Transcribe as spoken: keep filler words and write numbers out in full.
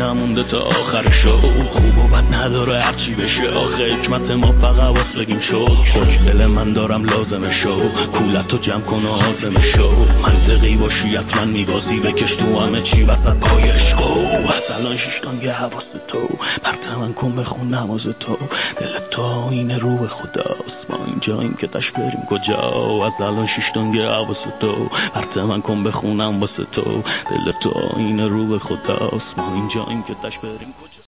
نمونده تا آخر شو. خوب و بد نداره هرچی بشه، آخه حکمت ما فقط واس بگیم شو. خوش دل من دارم لازمه شو، کولتو جمع کن و آزمه شو. منطقی باشی حتما میبازی، بکش تو همه چی وسط پای عشقو. از الان شیشتانگه حواس تو، پرتمن کن بخون نماز تو. دل تو آینه رو به خداست، ما اینجاییم که تش بریم کجا. از الان شیشتانگه حواس تو، پرتمن کن بخونم واسه تو. دل تو آینه رو به خداست، ما اینجاییم که تش بریم کجا.